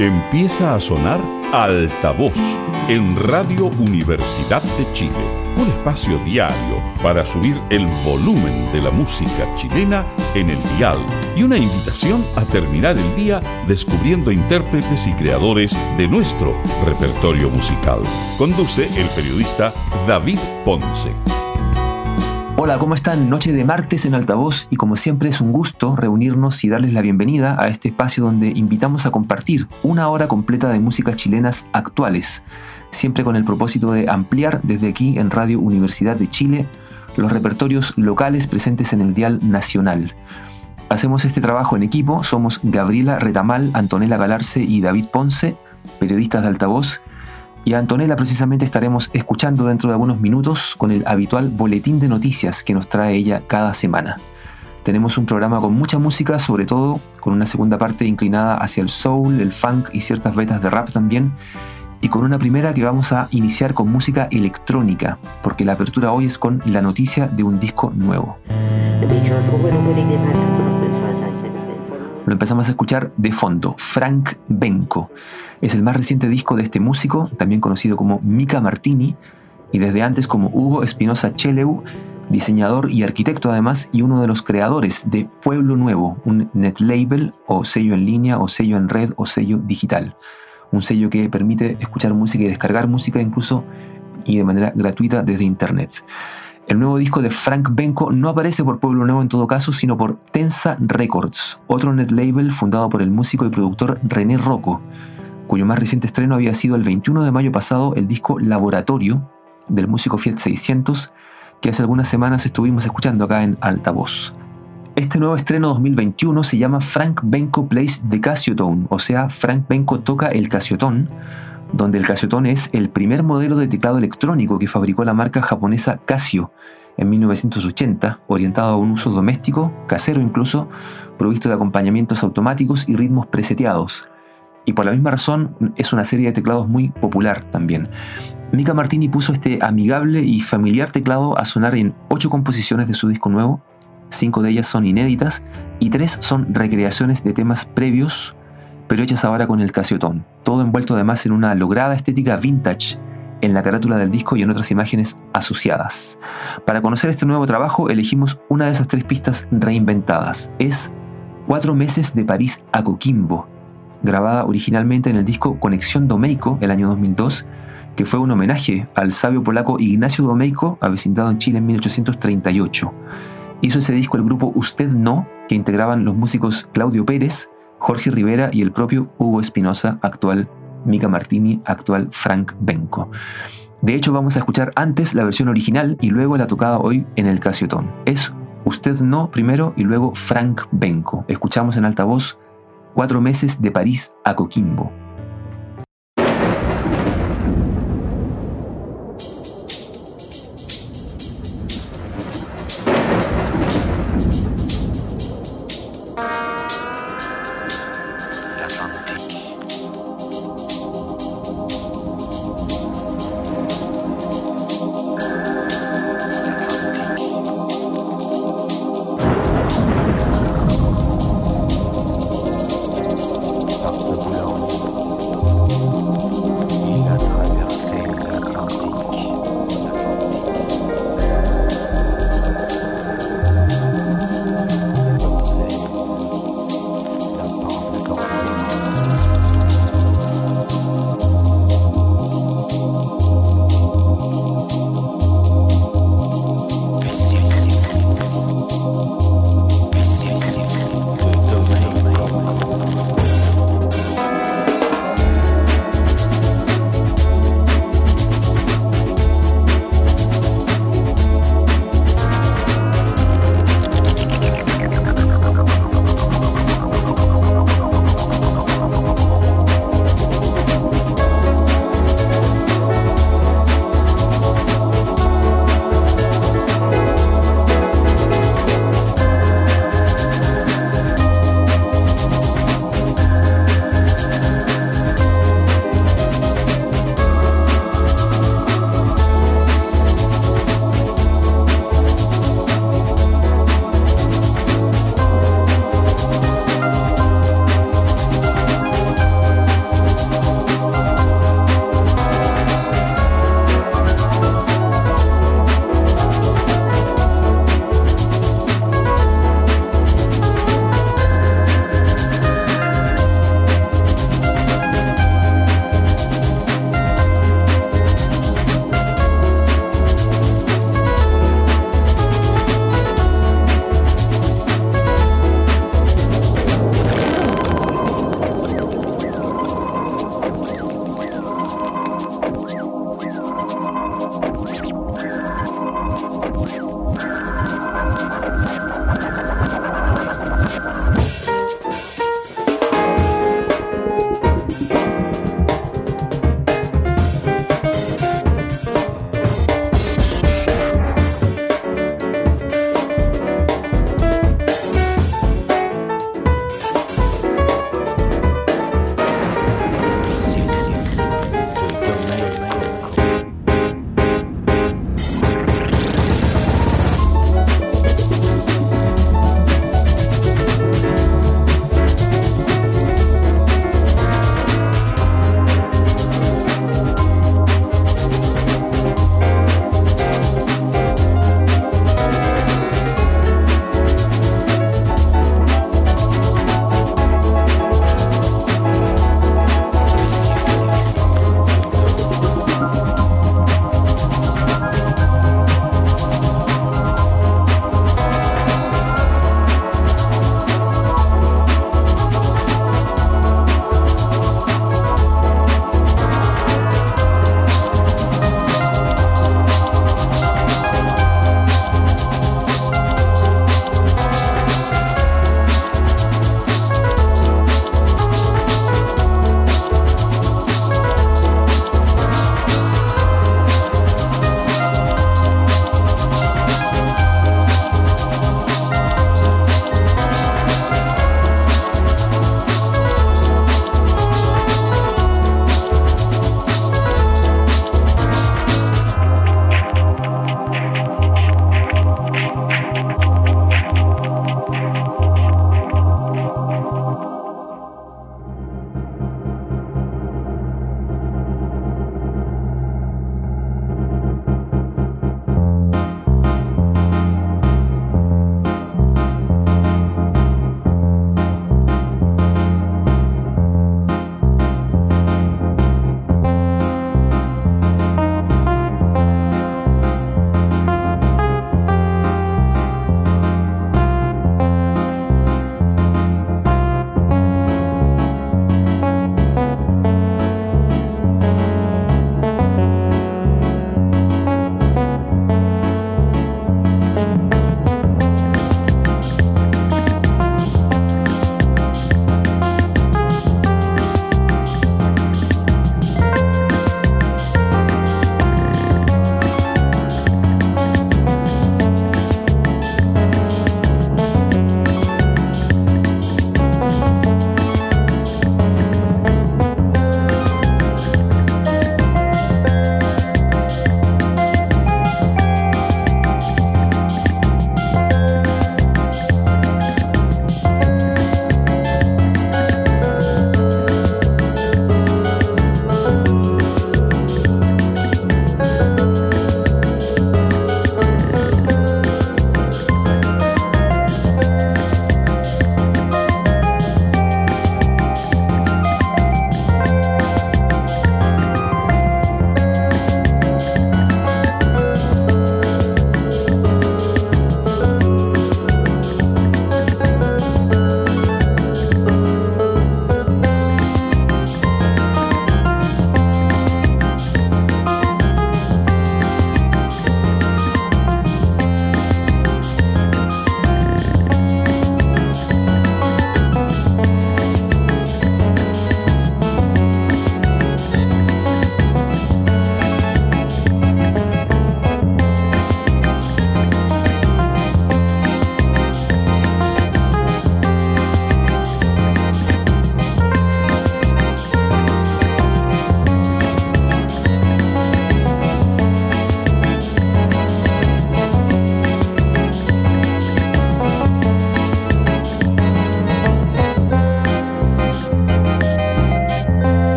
Empieza a sonar Altavoz en Radio Universidad de Chile. Un espacio diario para subir el volumen de la música chilena en el dial y una invitación a terminar el día descubriendo intérpretes y creadores de nuestro repertorio musical. Conduce el periodista David Ponce. Hola, ¿cómo están? Noche de martes en Altavoz y como siempre es un gusto reunirnos y darles la bienvenida a este espacio donde invitamos a compartir una hora completa de músicas chilenas actuales, siempre con el propósito de ampliar desde aquí en Radio Universidad de Chile los repertorios locales presentes en el dial nacional. Hacemos este trabajo en equipo, somos Gabriela Retamal, Antonella Galarce y David Ponce, periodistas de Altavoz. Y a Antonella precisamente estaremos escuchando dentro de algunos minutos con el habitual boletín de noticias que nos trae ella cada semana. Tenemos un programa con mucha música, sobre todo con una segunda parte inclinada hacia el soul, el funk y ciertas vetas de rap también, y con una primera que vamos a iniciar con música electrónica, porque la apertura hoy es con la noticia de un disco nuevo. Lo empezamos a escuchar de fondo, Frank Benko. Es el más reciente disco de este músico, también conocido como Mika Martini, y desde antes como Hugo Espinosa Cheleu, diseñador y arquitecto además, y uno de los creadores de Pueblo Nuevo, un netlabel o sello en línea o sello en red o sello digital. Un sello que permite escuchar música y descargar música incluso y de manera gratuita desde internet. El nuevo disco de Frank Benko no aparece por Pueblo Nuevo en todo caso, sino por Tensa Records, otro netlabel fundado por el músico y productor René Rocco, cuyo más reciente estreno había sido el 21 de mayo pasado el disco Laboratorio del músico Fiat 600, que hace algunas semanas estuvimos escuchando acá en Altavoz. Este nuevo estreno 2021 se llama Frank Benko Plays the Casiotone, o sea, Frank Benko toca el Casiotone, donde el Casiotone es el primer modelo de teclado electrónico que fabricó la marca japonesa Casio en 1980, orientado a un uso doméstico, casero incluso, provisto de acompañamientos automáticos y ritmos preseteados. Y por la misma razón es una serie de teclados muy popular también. Mika Martini puso este amigable y familiar teclado a sonar en 8 composiciones de su disco nuevo, 5 de ellas son inéditas y 3 son recreaciones de temas previos, pero hechas ahora con el Casiotone. Todo envuelto además en una lograda estética vintage en la carátula del disco y en otras imágenes asociadas. Para conocer este nuevo trabajo elegimos una de esas 3 pistas reinventadas. Es 4 meses de París a Coquimbo, grabada originalmente en el disco Conexión Domeyko el año 2002, que fue un homenaje al sabio polaco Ignacio Domeyko, avecindado en Chile en 1838. Hizo ese disco el grupo Usted No, que integraban los músicos Claudio Pérez, Jorge Rivera y el propio Hugo Espinosa, actual Mika Martini, actual Frank Benko. De hecho, vamos a escuchar antes la versión original y luego la tocada hoy en el Casiotone. Es Usted No primero y luego Frank Benko. Escuchamos en Altavoz 4 meses de París a Coquimbo. Boulogne.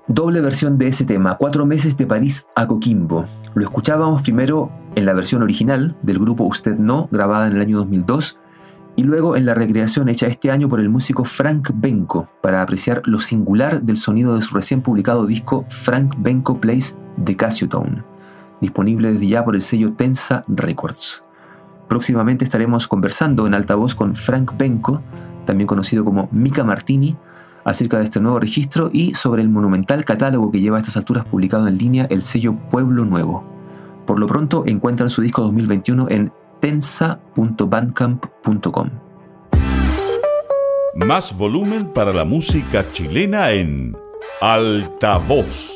Doble versión de ese tema, 4 meses de París a Coquimbo. Lo escuchábamos primero en la versión original del grupo Usted No, grabada en el año 2002, y luego en la recreación hecha este año por el músico Frank Benko, para apreciar lo singular del sonido de su recién publicado disco Frank Benko Plays The Casiotone, disponible desde ya por el sello Tensa Records. Próximamente estaremos conversando en altavoz con Frank Benko, también conocido como Mika Martini, acerca de este nuevo registro y sobre el monumental catálogo que lleva a estas alturas publicado en línea el sello Pueblo Nuevo. Por lo pronto encuentran su disco 2021 en tensa.bandcamp.com. Más volumen para la música chilena en Altavoz.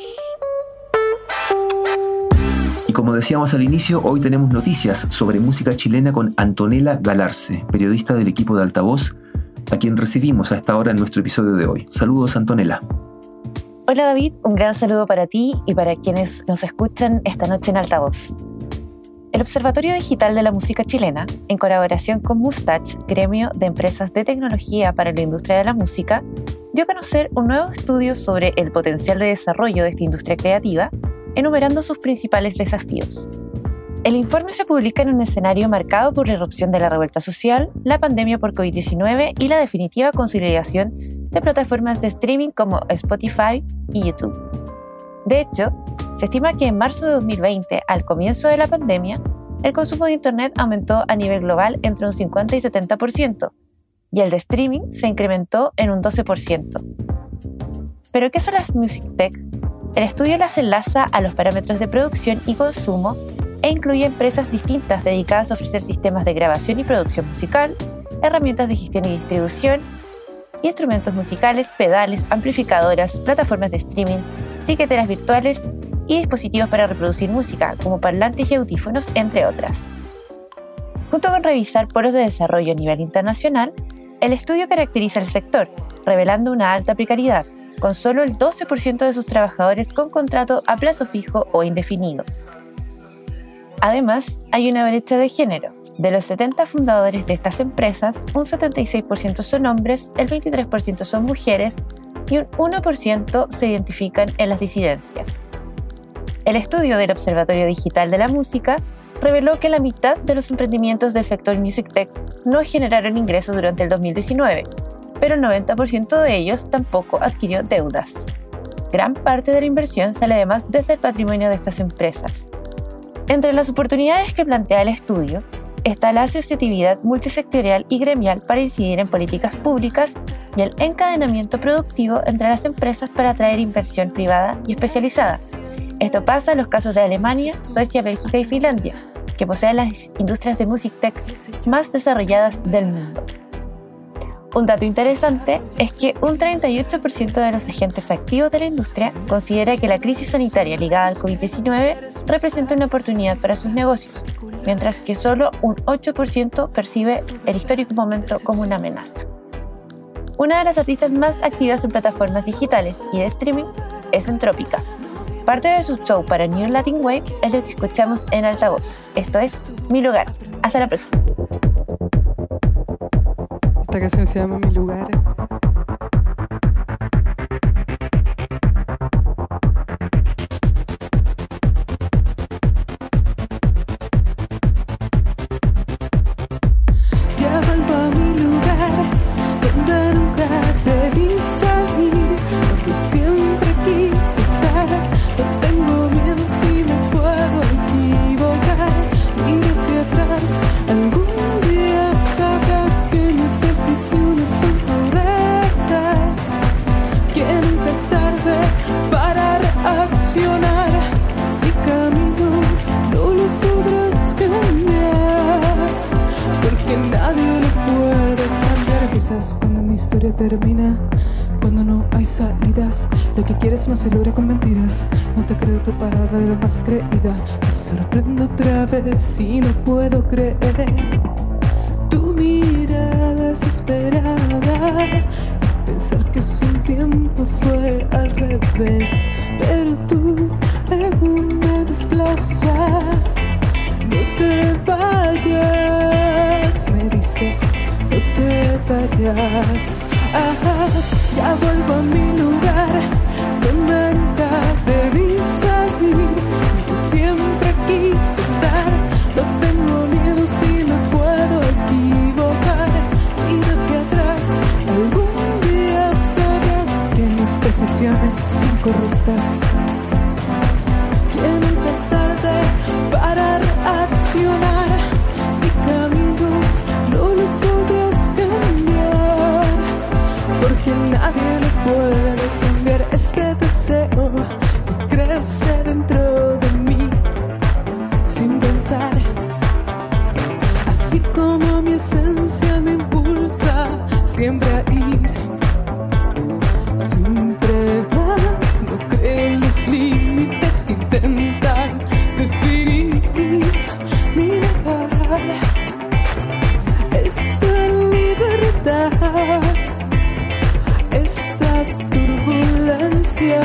Y como decíamos al inicio, hoy tenemos noticias sobre música chilena con Antonella Galarce, periodista del equipo de Altavoz, a quien recibimos a esta hora en nuestro episodio de hoy. Saludos, Antonella. Hola David, un gran saludo para ti y para quienes nos escuchan esta noche en Altavoz. El Observatorio Digital de la Música Chilena, en colaboración con Mustache, gremio de empresas de tecnología para la industria de la música, dio a conocer un nuevo estudio sobre el potencial de desarrollo de esta industria creativa, enumerando sus principales desafíos. El informe se publica en un escenario marcado por la irrupción de la revuelta social, la pandemia por COVID-19 y la definitiva consolidación de plataformas de streaming como Spotify y YouTube. De hecho, se estima que en marzo de 2020, al comienzo de la pandemia, el consumo de Internet aumentó a nivel global entre un 50 y 70%, y el de streaming se incrementó en un 12%. ¿Pero qué son las Music Tech? El estudio las enlaza a los parámetros de producción y consumo e incluye empresas distintas dedicadas a ofrecer sistemas de grabación y producción musical, herramientas de gestión y distribución, instrumentos musicales, pedales, amplificadoras, plataformas de streaming, tiqueteras virtuales y dispositivos para reproducir música, como parlantes y audífonos, entre otras. Junto con revisar polos de desarrollo a nivel internacional, el estudio caracteriza el sector, revelando una alta precariedad, con solo el 12% de sus trabajadores con contrato a plazo fijo o indefinido. Además, hay una brecha de género. De los 70 fundadores de estas empresas, un 76% son hombres, el 23% son mujeres y un 1% se identifican en las disidencias. El estudio del Observatorio Digital de la Música reveló que la mitad de los emprendimientos del sector Music Tech no generaron ingresos durante el 2019, pero el 90% de ellos tampoco adquirió deudas. Gran parte de la inversión sale además desde el patrimonio de estas empresas. Entre las oportunidades que plantea el estudio está la asociatividad multisectorial y gremial para incidir en políticas públicas y el encadenamiento productivo entre las empresas para atraer inversión privada y especializada. Esto pasa en los casos de Alemania, Suecia, Bélgica y Finlandia, que poseen las industrias de Music Tech más desarrolladas del mundo. Un dato interesante es que un 38% de los agentes activos de la industria considera que la crisis sanitaria ligada al COVID-19 representa una oportunidad para sus negocios, mientras que solo un 8% percibe el histórico momento como una amenaza. Una de las artistas más activas en plataformas digitales y de streaming es Entrópica. Parte de su show para New Latin Wave es lo que escuchamos en Altavoz. Esto es Mi Lugar. Hasta la próxima. Esta canción se llama Mi Lugar. Ya vuelvo a mi lugar, donde nunca debí salir, donde siempre quise estar. No tengo miedo si me puedo equivocar. Mira hacia atrás, algún día sabrás que mis decisiones son correctas. Que nunca es tarde para reaccionar. Mi camino no lo podrás cambiar, porque nadie lo puede cambiar. Quizás cuando mi historia termina, cuando no hay salidas, lo que quieres no se logra con mentiras. No te creo tu parada de lo más creída. Me sorprendo otra vez y no puedo creer tu mirada desesperada. Pensar que hace un tiempo fue al revés, pero tu ego me desplaza. No te vayas, me dices, no te vayas. Ya vuelvo a mi lugar, donde nunca debí salir, donde siempre quise estar. No tengo miedo si me puedo equivocar. Ir hacia atrás, algún día sabrás que mis decisiones son corruptas. Que nunca es tarde para reaccionar. Mi camino no lo podrás cambiar, porque nadie lo puede cambiar. Este deseo que crece dentro de mí sin pensar, así como mi esencia me impulsa siempre a ir. Siempre más, no creo en los límites que intentan definir mi lugar. Esta libertad, esta turbulencia.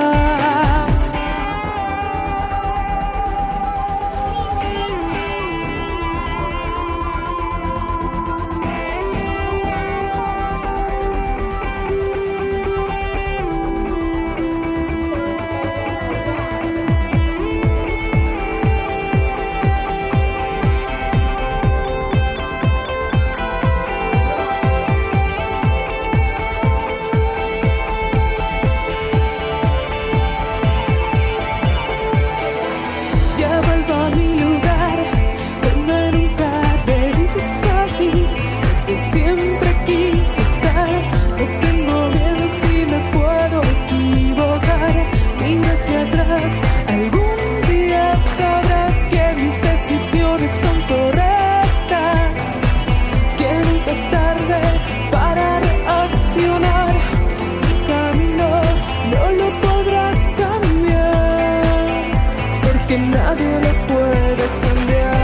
Ya vuelvo a mi lugar, donde nunca debí salir, donde siempre quise estar. No tengo miedo si me puedo equivocar. Mira hacia atrás, algún día sabrás que mis decisiones son correctas, que nunca es tarde para reaccionar. Mi camino no lo podrás cambiar, porque nadie lo puede cambiar.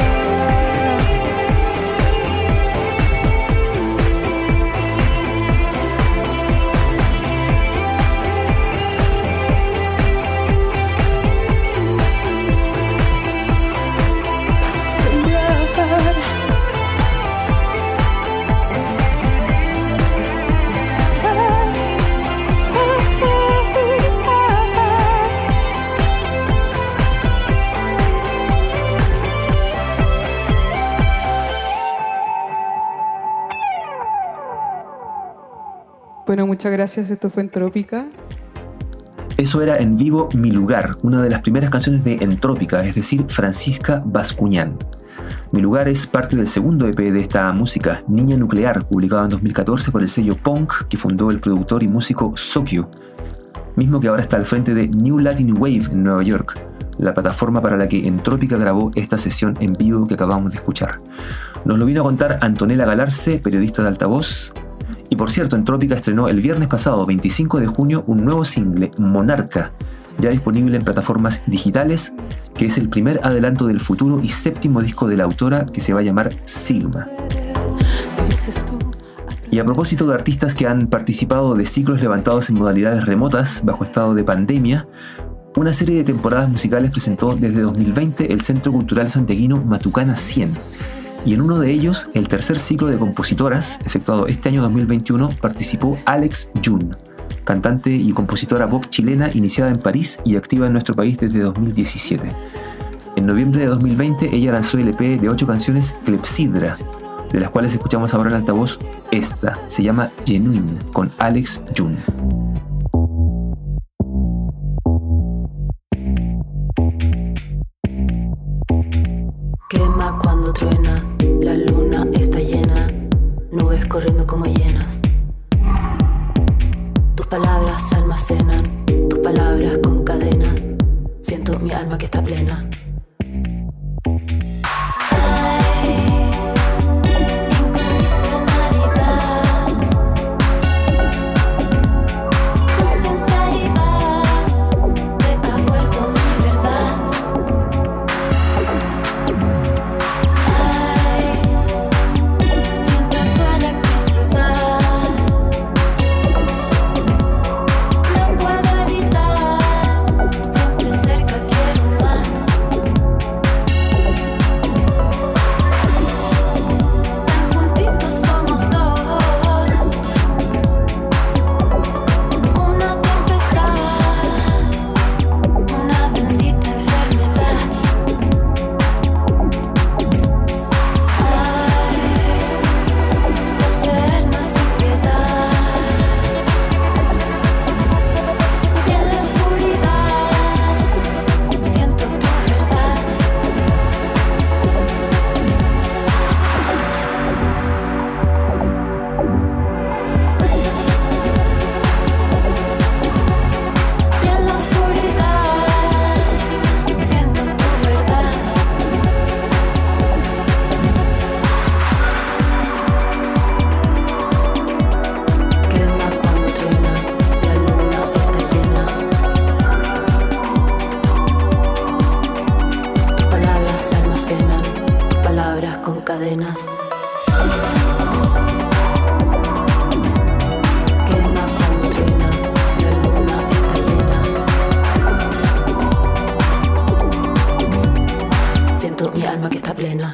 Cambiar. Bueno, muchas gracias. Esto fue Entrópica. Eso era En Vivo Mi Lugar, una de las primeras canciones de Entrópica, es decir, Francisca Bascuñán. Mi Lugar es parte del segundo EP de esta música, Niña Nuclear, publicado en 2014 por el sello Punk que fundó el productor y músico Sokyo, mismo que ahora está al frente de New Latin Wave en Nueva York, la plataforma para la que Entrópica grabó esta sesión en vivo que acabamos de escuchar. Nos lo vino a contar Antonella Galarce, periodista de Altavoz. Y por cierto, Entrópica estrenó el viernes pasado, 25 de junio, un nuevo single, Monarca, ya disponible en plataformas digitales, que es el primer adelanto del futuro y séptimo disco de la autora, que se va a llamar Sigma. Y a propósito de artistas que han participado de ciclos levantados en modalidades remotas bajo estado de pandemia, una serie de temporadas musicales presentó desde 2020 el Centro Cultural Santiaguino Matucana 100. Y en uno de ellos, el tercer ciclo de compositoras, efectuado este año 2021, participó Alex June, cantante y compositora pop chilena iniciada en París y activa en nuestro país desde 2017. En noviembre de 2020, ella lanzó el EP de 8 canciones Clepsidra, de las cuales escuchamos ahora en altavoz esta, se llama Genuine, con Alex June. Quema cuando truena, la luna está llena, nubes corriendo como hienas. Tus palabras se almacenan, tus palabras con cadenas. Siento mi alma que está plena. Quema cuando truena, la luna está llena. Siento mi alma que está plena.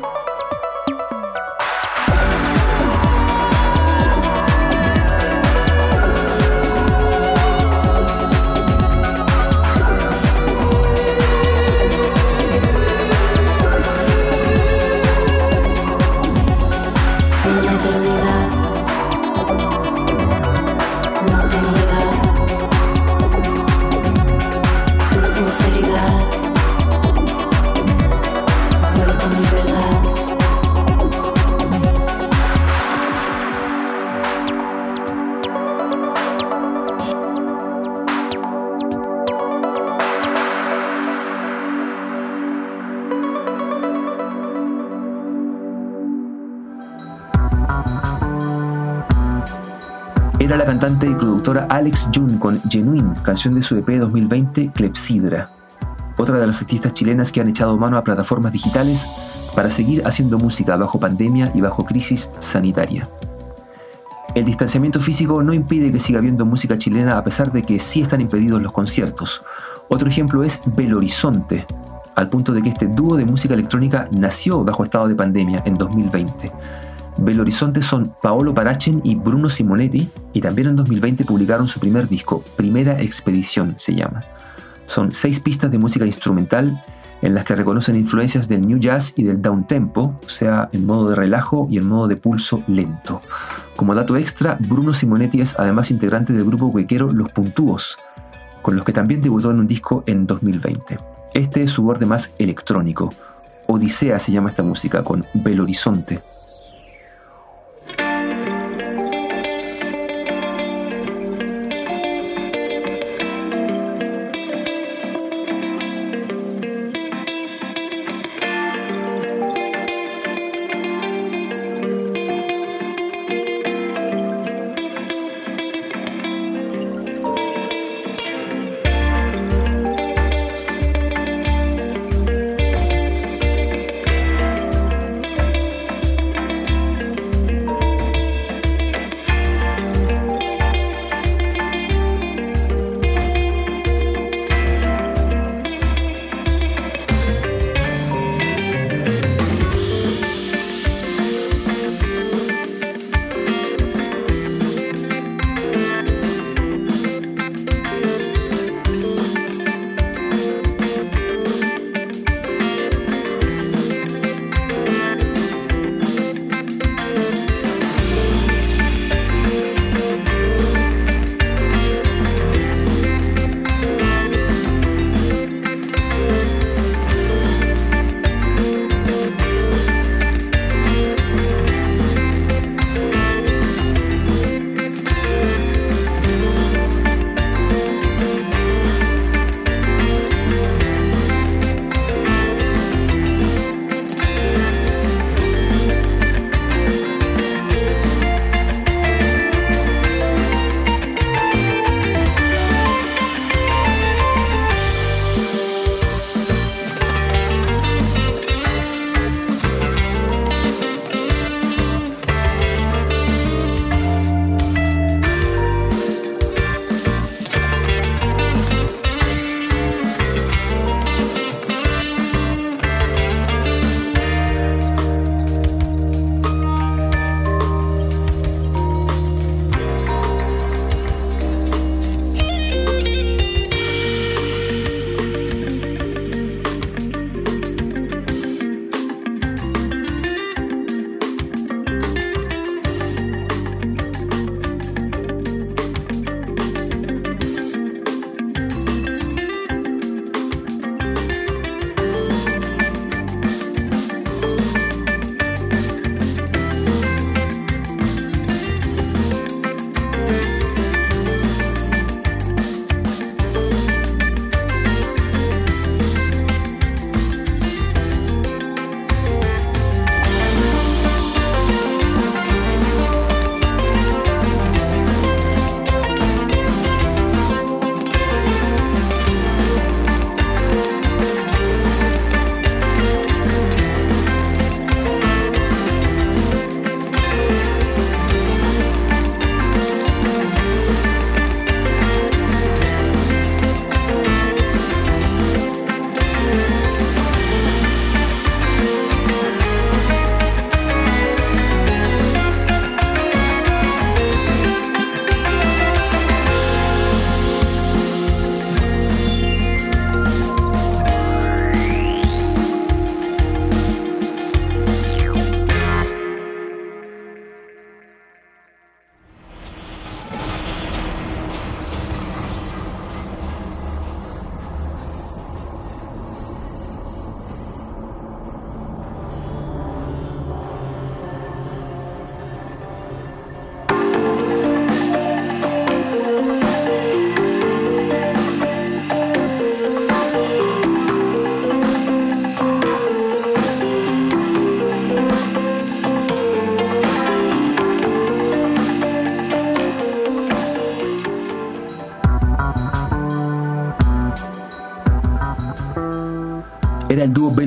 Era la cantante y productora Alex June con Genuine, canción de su EP 2020 Clepsidra, otra de las artistas chilenas que han echado mano a plataformas digitales para seguir haciendo música bajo pandemia y bajo crisis sanitaria. El distanciamiento físico no impide que siga habiendo música chilena a pesar de que sí están impedidos los conciertos. Otro ejemplo es Belo Horizonte, al punto de que este dúo de música electrónica nació bajo estado de pandemia en 2020. Belo Horizonte son Paolo Parachen y Bruno Simonetti, y también en 2020 publicaron su primer disco, Primera Expedición se llama. Son 6 pistas de música instrumental en las que reconocen influencias del new jazz y del downtempo, o sea, en modo de relajo y en modo de pulso lento. Como dato extra, Bruno Simonetti es además integrante del grupo huequero Los Puntúos, con los que también debutó en un disco en 2020. Este es su borde más electrónico. Odisea se llama esta música, con Belo Horizonte.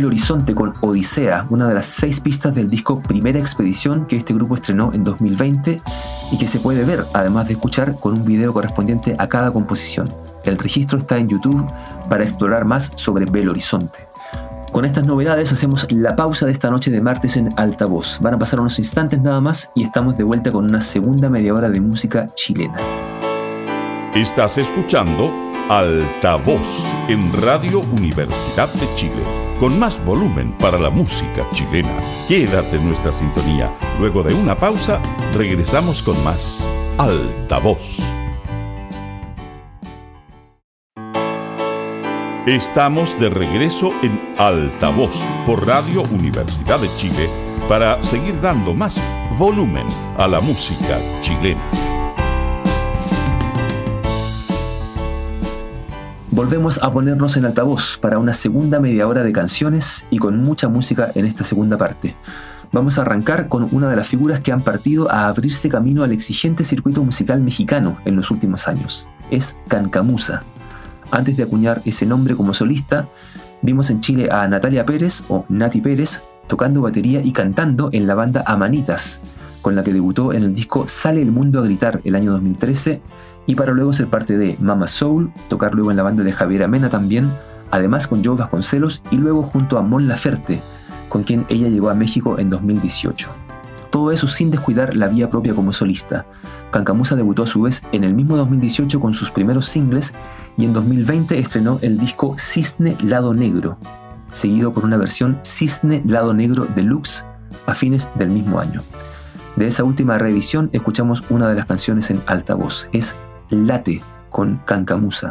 Belo Horizonte con Odisea, una de las 6 pistas del disco Primera Expedición que este grupo estrenó en 2020 y que se puede ver, además de escuchar, con un video correspondiente a cada composición. El registro está en YouTube para explorar más sobre Belo Horizonte. Con estas novedades hacemos la pausa de esta noche de martes en Altavoz. Van a pasar unos instantes nada más y estamos de vuelta con una segunda media hora de música chilena. Estás escuchando Altavoz en Radio Universidad de Chile, con más volumen para la música chilena. Quédate en nuestra sintonía. Luego de una pausa, regresamos con más Altavoz. Estamos de regreso en Altavoz por Radio Universidad de Chile para seguir dando más volumen a la música chilena. Volvemos a ponernos en altavoz para una segunda media hora de canciones y con mucha música en esta segunda parte. Vamos a arrancar con una de las figuras que han partido a abrirse camino al exigente circuito musical mexicano en los últimos años. Es Cancamusa. Antes de acuñar ese nombre como solista, vimos en Chile a Natalia Pérez o Nati Pérez tocando batería y cantando en la banda Amanitas, con la que debutó en el disco Sale el Mundo a Gritar el año 2013, y para luego ser parte de Mama Soul, tocar luego en la banda de Javier Amena también, además con Joe Vasconcelos y luego junto a Mon Laferte, con quien ella llegó a México en 2018. Todo eso sin descuidar la vía propia como solista. Cancamusa debutó a su vez en el mismo 2018 con sus primeros singles y en 2020 estrenó el disco Cisne Lado Negro, seguido por una versión Cisne Lado Negro Deluxe a fines del mismo año. De esa última reedición escuchamos una de las canciones en altavoz. Es Late con Cancamusa.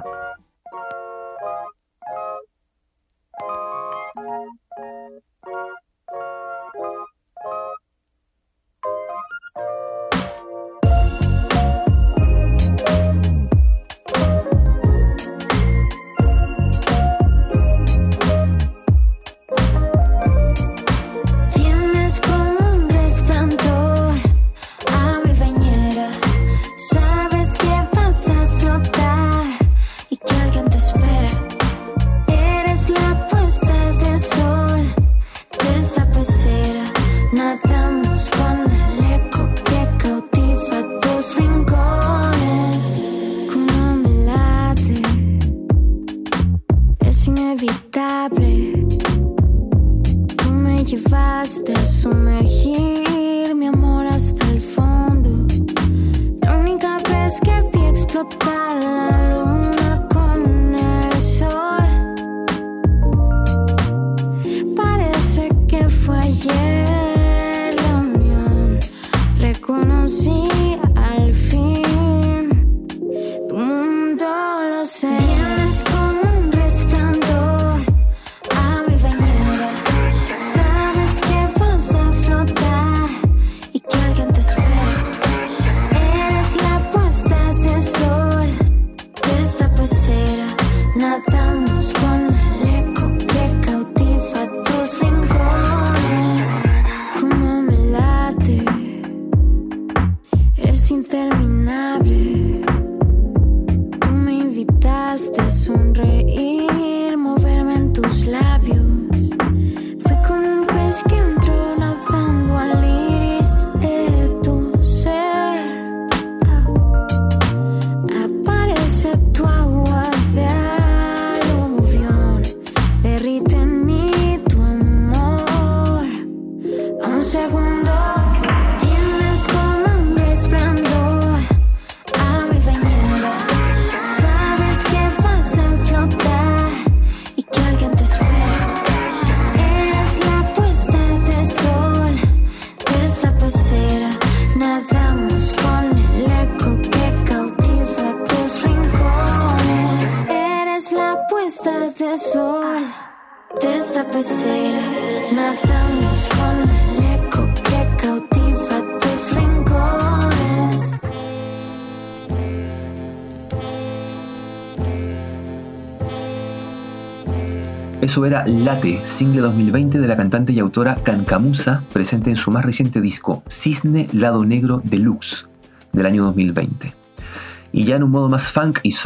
Eso era Late, single 2020 de la cantante y autora Cancamusa, presente en su más reciente disco, Cisne Lado Negro Deluxe, del año 2020. Y ya en un modo más funk y soul,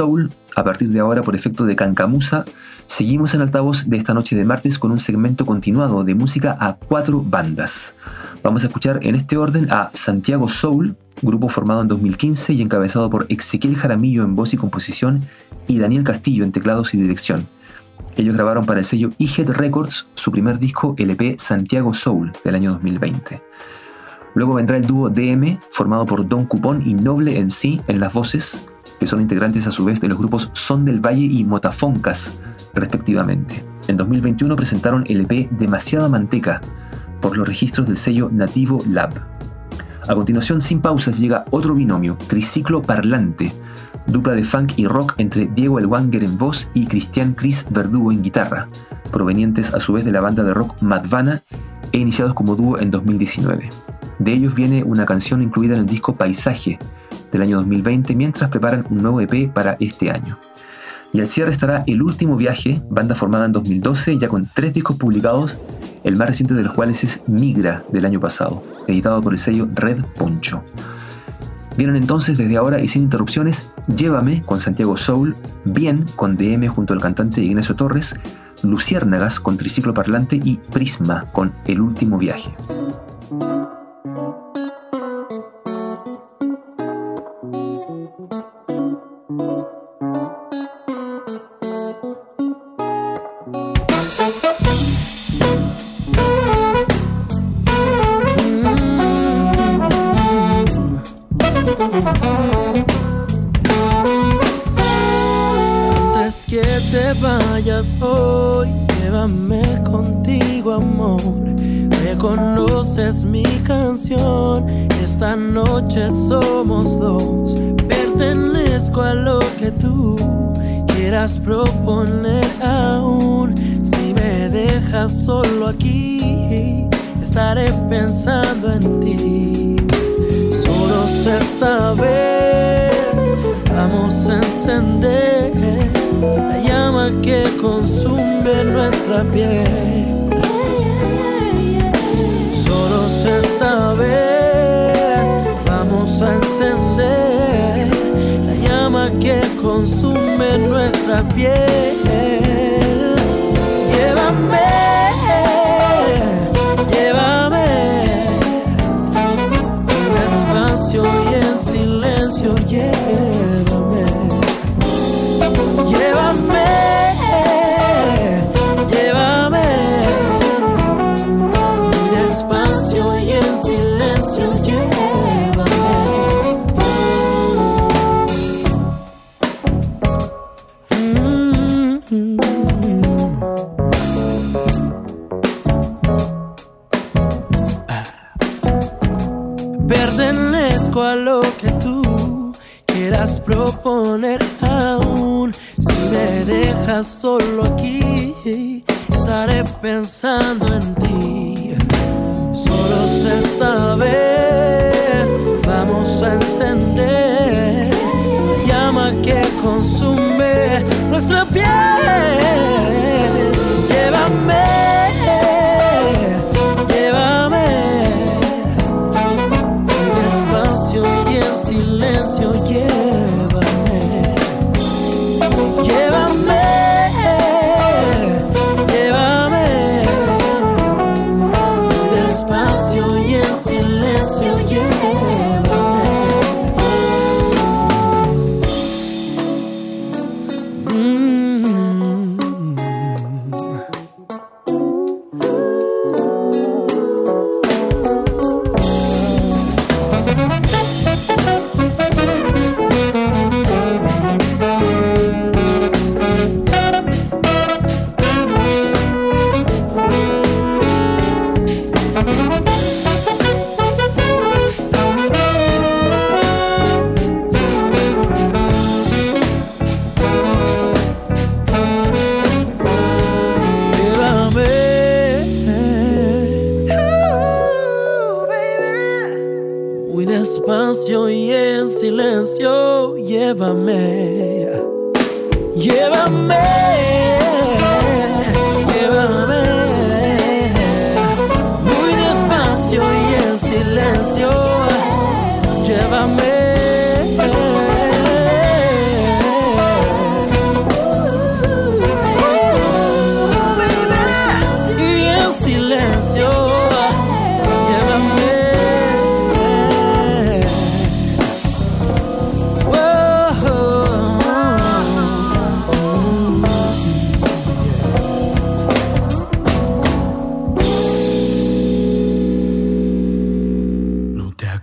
A partir de ahora, por efecto de Cancamusa, seguimos en altavoz de esta noche de martes con un segmento continuado de música a 4 bandas. Vamos a escuchar en este orden a Santiago Soul, grupo formado en 2015 y encabezado por Ezequiel Jaramillo en voz y composición y Daniel Castillo en teclados y dirección. Ellos grabaron para el sello E-Head Records su primer disco LP Santiago Soul del año 2020. Luego vendrá el dúo DM, formado por Don Cupón y Noble MC en las voces, que son integrantes a su vez de los grupos Son del Valle y Motafoncas, respectivamente. En 2021 presentaron el EP Demasiada Manteca por los registros del sello Nativo Lab. A continuación, sin pausas, llega otro binomio, Triciclo Parlante, dupla de funk y rock entre Diego El Wanger en voz y Cristian Cris Verdugo en guitarra, provenientes a su vez de la banda de rock Madvana e iniciados como dúo en 2019. De ellos viene una canción incluida en el disco Paisaje del año 2020, mientras preparan un nuevo EP para este año. Y al cierre estará El Último Viaje, banda formada en 2012, ya con 3 discos publicados, el más reciente de los cuales es Migra del año pasado, editado por el sello Red Poncho. Vienen entonces desde ahora y sin interrupciones Llévame con Santiago Soul, Bien con DM junto al cantante Ignacio Torres, Luciérnagas con Triciclo Parlante y Prisma con El Último Viaje. Antes que te vayas hoy, llévame contigo, amor. Reconoces mi canción, esta noche somos dos. Pertenezco a lo que tú quieras proponer aún. Si me dejas solo aquí, estaré pensando en ti. Solo esta vez vamos a encender la llama que consume nuestra piel. Solo esta vez vamos a encender la llama que consume nuestra piel. Llévame, llévame despacio y en silencio, llévame, llévame, llévame despacio y en silencio, llévame. Pertenezco a lo que tú quieras proponer aún. Si me dejas solo aquí, estaré pensando en ti. Solo esta vez vamos a encender la llama que consume nuestra piel. Llévame, llévame despacio y en silencio, llévame, llévame, llévame despacio y en silencio, llévame. Despacio y en silencio, llévame, llévame, llévame, muy despacio y en silencio, llévame,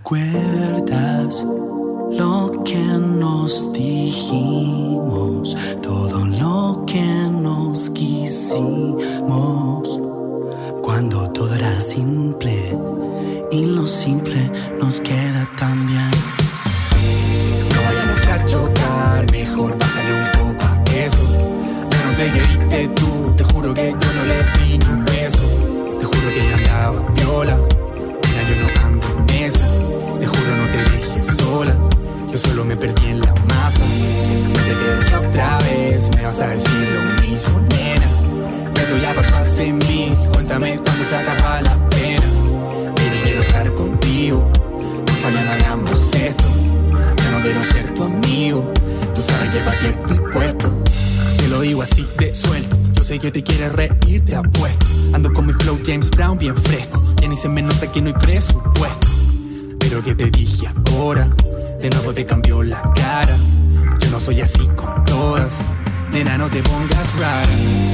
acuerdas lo que nos dijimos, todo lo que nos quisimos, cuando todo era simple y lo simple nos queda tan bien? No vayamos a chocar, mejor bájale un poco a eso. Yo no sé qué viste tú, te juro que yo no le di ni un beso. Te juro que yo andaba viola, mira yo no ando en esa. Te juro no te dejes sola, yo solo me perdí en la masa. No te creo que otra vez me vas a decir lo mismo, nena. Eso ya pasó hace 1000, cuéntame cuándo se acaba la pena. Baby, quiero estar contigo, porfa ya no hagamos esto. Yo no quiero ser tu amigo, tú sabes que pa' ti estoy puesto. Te lo digo así de suelto, yo sé que te quieres reír, te apuesto. Ando con mi flow James Brown bien fresco, ya ni se me nota que no hay presupuesto. Pero que te dije ahora, de nuevo te cambió la cara. Yo no soy así con todas, nena no te pongas rara.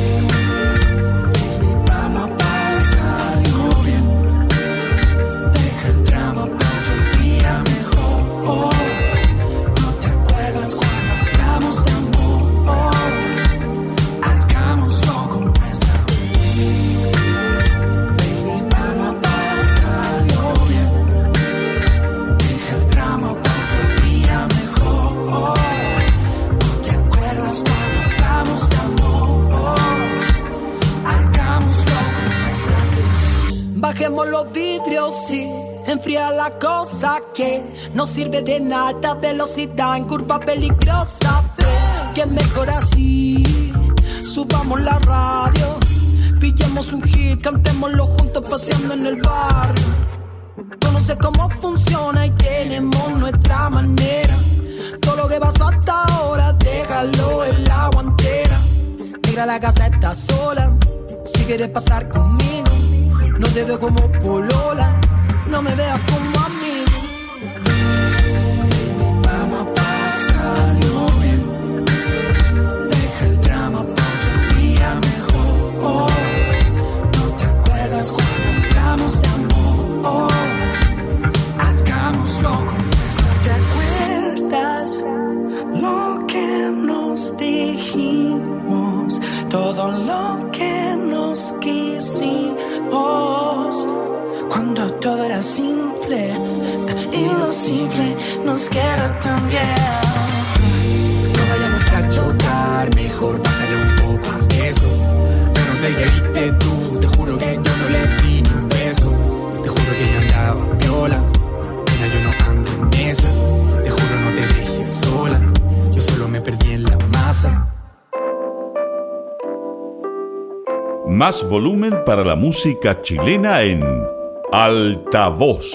Vamos a pasarlo bien, deja el drama para otro día mejor. No te acuerdas cuando hablamos de amor, hagámoslo como esa vez. Baby, vamos a pasarlo bien, deja el drama para otro día mejor. No te acuerdas cuando hablamos de amor, hagámoslo como esa vez. Bajemos los vidrios, sí, enfría la cosa que no sirve de nada. Velocidad en curva peligrosa, que es mejor así. Subamos la radio, pillemos un hit, cantémoslo juntos paseando en el barrio. Yo no sé cómo funciona y tenemos nuestra manera. Todo lo que pasó hasta ahora, déjalo en la guantera. Negra, la casa está sola, si quieres pasar conmigo. No te veo como polola, no me veas como amigo. Vamos a pasarlo bien, deja el drama para otro día mejor. No te acuerdas cuando hablamos de amor, hagámoslo como esa. ¿Te acuerdas lo que nos dijimos, todo lo que nos quisimos, cuando todo era simple y lo simple nos queda tan bien? No vayamos a chocar, mejor bájale un poco a eso. Yo no sé qué viste tú, te juro que yo no le di ni un beso. Te juro que yo andaba viola, mira yo no ando en esa. Te juro no te dejes sola, yo solo me perdí en la masa. Más volumen para la música chilena en Altavoz.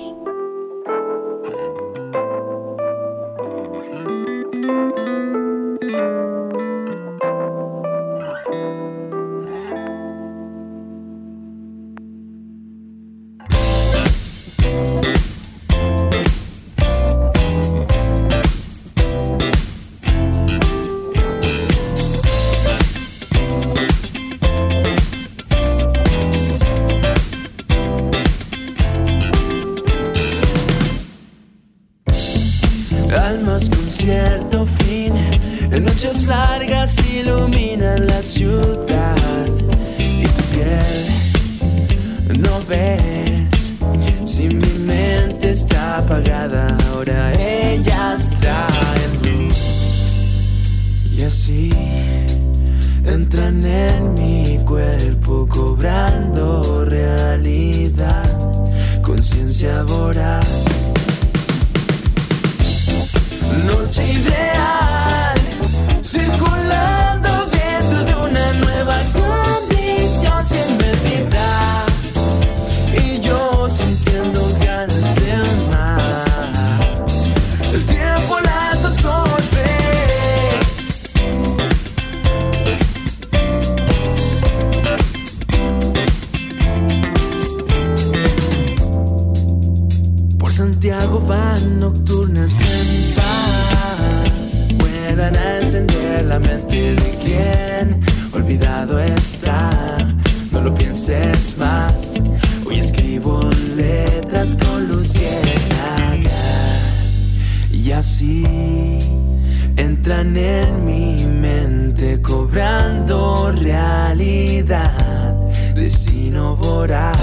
Almas con cierto fin, en noches largas iluminan la ciudad. Y tu piel no ves, si mi mente está apagada, ahora ellas traen luz. Y así entran en mi cuerpo cobrando realidad, conciencia voraz. Noche ideal, circulando dentro de una nueva condición sin medida. Y yo sintiendo ganas de más, el tiempo las absorbe. Por Santiago van nocturnas en paz, puedan encender la mente de quien olvidado está. No lo pienses más, hoy escribo letras con luz ciega. así entran en mi mente cobrando realidad, destino voraz.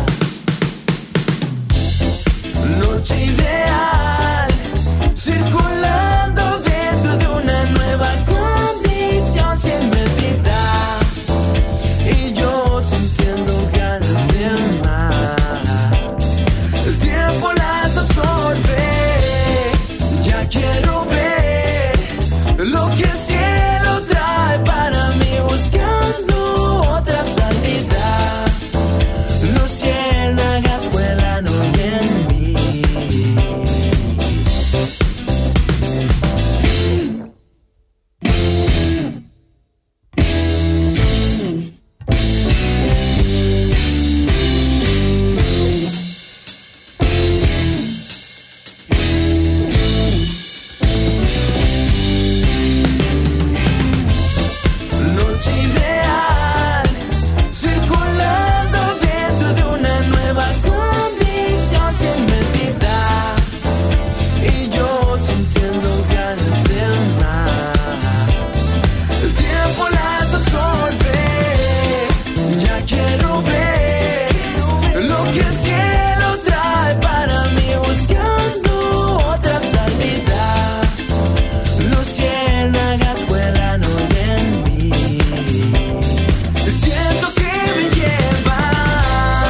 Noche ideal, circulando dentro de una nueva condición sin medida, y yo sintiendo ganas de más. El tiempo las absorbe, ya quiero ver lo que el cielo trae para mí, buscando otra salida. Los ciénagas vuelan hoy en mí. Noche ideal, circulando dentro de una nueva condición sin medida, y yo sintiendo ganas de más. El tiempo las absorbe, ya quiero ver lo que el cielo trae para mí, buscando otra salida. Los ciénagas vuelan hoy en mí. Siento que me llevan.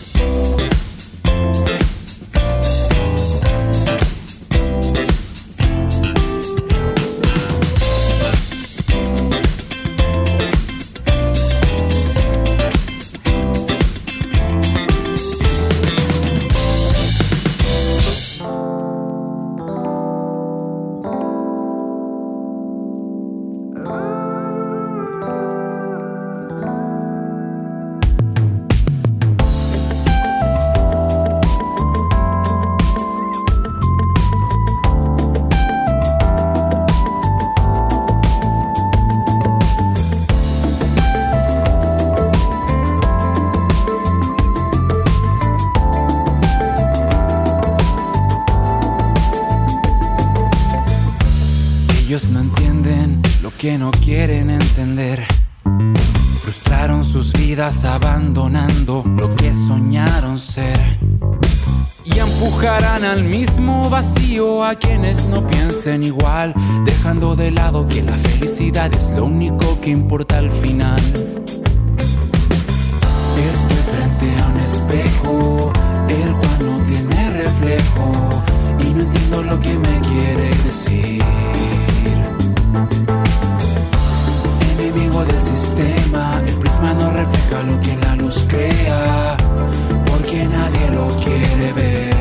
Ellos no entienden lo que no quieren entender. Frustraron sus vidas abandonando lo que soñaron ser. Y empujarán al mismo vacío a quienes no piensen igual, dejando de lado que la felicidad es lo único que importa al final. Estoy frente a un espejo, el cual no tiene reflejo, y no entiendo lo que me quiere decir. Enemigo del sistema, el prisma no refleja lo que la luz crea, porque nadie lo quiere ver.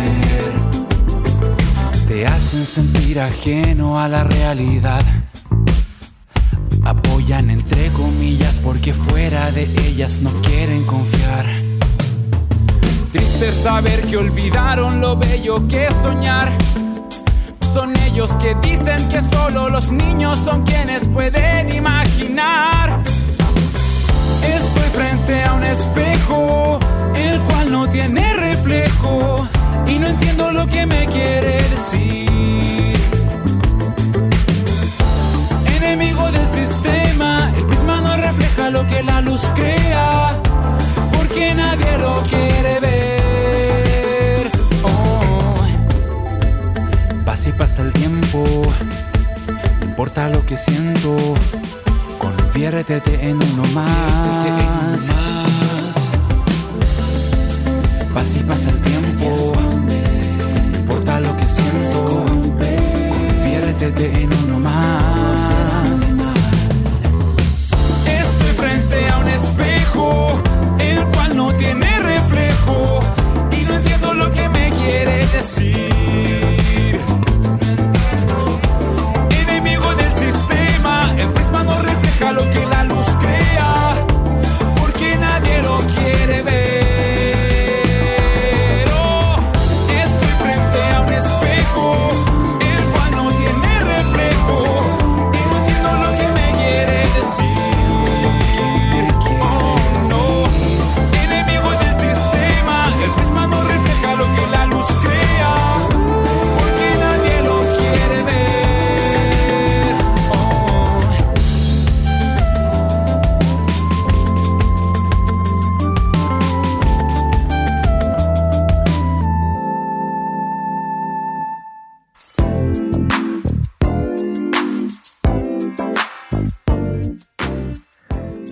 Te hacen sentir ajeno a la realidad, apoyan entre comillas porque fuera de ellas no quieren confiar. Triste saber que olvidaron lo bello que es soñar. Son ellos que dicen que solo los niños son quienes pueden imaginar. Estoy frente a un espejo, el cual no tiene reflejo, y no entiendo lo que me quiere decir. Enemigo del sistema, el prisma no refleja lo que la luz crea, porque nadie lo quiere ver. Oh. Pasa y pasa el tiempo, no importa lo que siento, conviértete en uno más. Pasa y pasa el tiempo, no importa lo que siento, conviértete en uno más. Estoy frente a un espejo, el cual no tiene reflejo, y no entiendo lo que me quiere decir. Enemigo del sistema, el prisma no refleja lo que la luz crea, porque nadie lo quiere ver. Oh.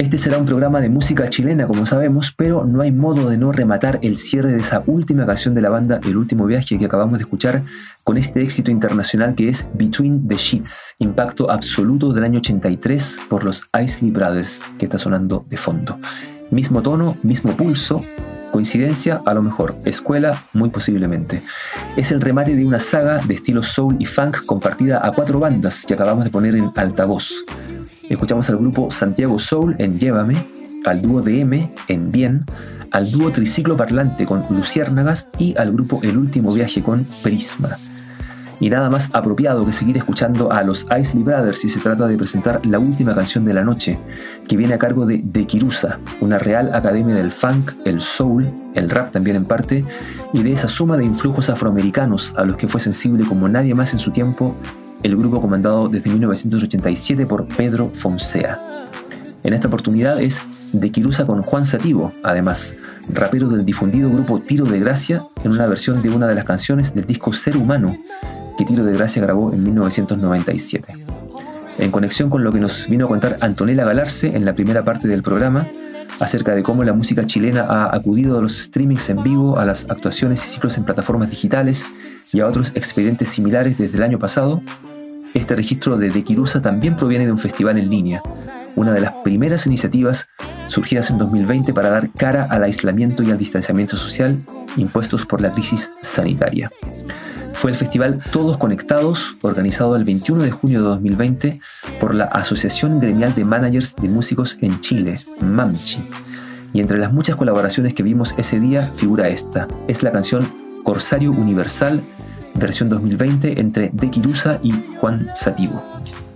Este será un programa de música chilena, como sabemos, pero no hay modo de no rematar el cierre de esa última canción de la banda El Último Viaje que acabamos de escuchar con este éxito internacional que es Between the Sheets, impacto absoluto del año 83 por los Isley Brothers, que está sonando de fondo. Mismo tono, mismo pulso, coincidencia a lo mejor, escuela muy posiblemente. Es el remate de una saga de estilo soul y funk compartida a 4 bandas que acabamos de poner en altavoz. Escuchamos al grupo Santiago Soul en Llévame, al dúo DM en Bien, al dúo Triciclo Parlante con Luciérnagas y al grupo El Último Viaje con Prisma. Y nada más apropiado que seguir escuchando a los Isley Brothers si se trata de presentar la última canción de la noche, que viene a cargo de Kirusa, una real academia del funk, el soul, el rap también en parte, y de esa suma de influjos afroamericanos a los que fue sensible como nadie más en su tiempo el grupo comandado desde 1987 por Pedro Fonsea. En esta oportunidad es Kirusa con Juan Sativo, además, rapero del difundido grupo Tiro de Gracia, en una versión de una de las canciones del disco Ser Humano, que Tiro de Gracia grabó en 1997. En conexión con lo que nos vino a contar Antonella Galarce en la primera parte del programa, acerca de cómo la música chilena ha acudido a los streamings en vivo, a las actuaciones y ciclos en plataformas digitales y a otros expedientes similares desde el año pasado, este registro de Kirusa también proviene de un festival en línea, una de las primeras iniciativas surgidas en 2020 para dar cara al aislamiento y al distanciamiento social impuestos por la crisis sanitaria. Fue el festival Todos Conectados, organizado el 21 de junio de 2020 por la Asociación Gremial de Managers de Músicos en Chile, MAMCHI. Y entre las muchas colaboraciones que vimos ese día figura esta. Es la canción Corsario Universal, versión 2020, entre Kirusa y Juan Sativo.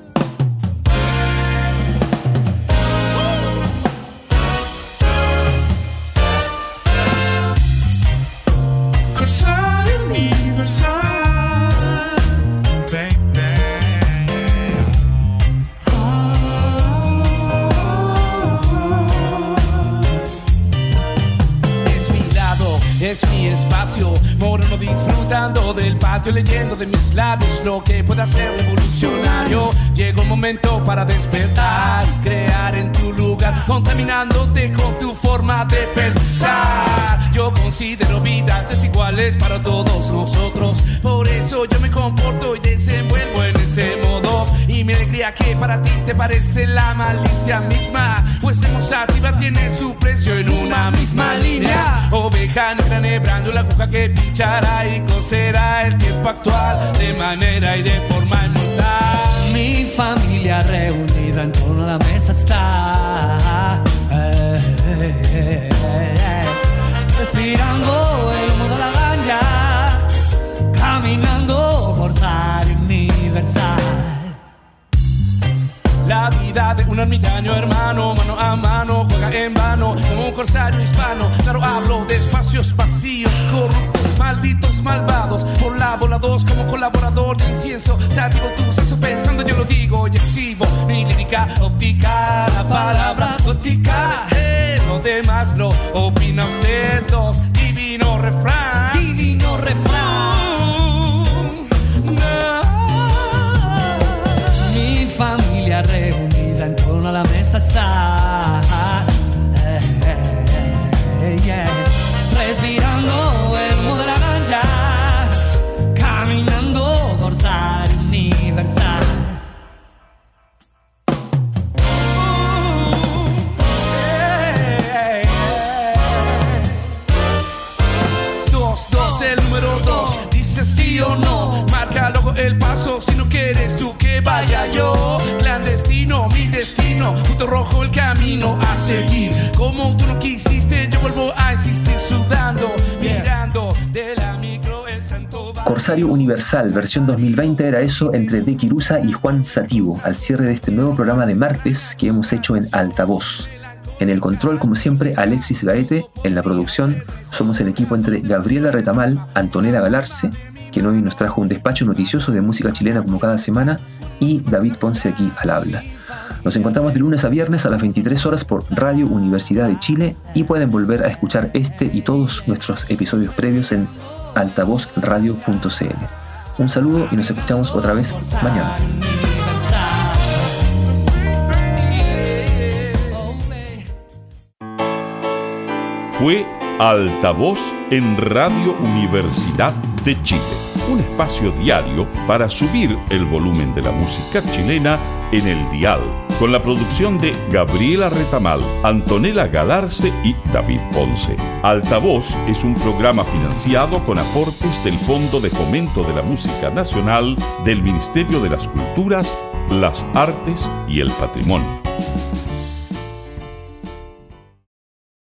Es mi espacio, moreno disfrutando del patio, leyendo de mis labios lo que pueda ser revolucionario. Llegó el momento para despertar, crear en tu lugar, contaminándote con tu forma de pensar. Yo considero vidas desiguales para todos nosotros, por eso yo me comporto y desenvuelvo en este modo. Y mi alegría que para ti te parece la malicia misma, pues demostrativa tiene su precio en una misma línea. Oveja negra enhebrando la aguja que pinchará y coserá el tiempo actual de manera y de forma inmortal. Mi familia reunida en torno a la mesa está respirando el humo de la ganja, caminando corsario universal. La vida de un ermitaño hermano, mano a mano, juega en vano, como un corsario hispano. Claro, hablo de espacios vacíos, corruptos, malditos, malvados, volados como colaborador de incienso. Sativo tu seso pensando, yo lo digo y exhibo mi lírica óptica, la palabra óptica. Lo demás lo opina usted, dos, divino refrán. Divino refrán. Mi familia reunida en torno a la mesa está respirando el humo de la ganja, caminando dorsal universal. El número 2 dice sí o no, marca luego el paso si no quieres tú que vaya yo. Clandestino, mi destino, punto rojo el camino a seguir. Como tú no quisiste, yo vuelvo a insistir sudando, mirando de la micro el santo. Corsario Universal, versión 2020, era eso entre Kirusa y Juan Sativo, al cierre de este nuevo programa de martes que hemos hecho en altavoz. En el control, como siempre, Alexis Gaete. En la producción, somos el equipo entre Gabriela Retamal, Antonella Galarce, quien hoy nos trajo un despacho noticioso de música chilena como cada semana, y David Ponce aquí al habla. Nos encontramos de lunes a viernes a las 23 horas por Radio Universidad de Chile y pueden volver a escuchar este y todos nuestros episodios previos en altavozradio.cl. Un saludo y nos escuchamos otra vez mañana. fue Altavoz en Radio Universidad de Chile, un espacio diario para subir el volumen de la música chilena en el dial, con la producción de Gabriela Retamal, Antonella Galarce y David Ponce. Altavoz es un programa financiado con aportes del Fondo de Fomento de la Música Nacional del Ministerio de las Culturas, las Artes y el Patrimonio.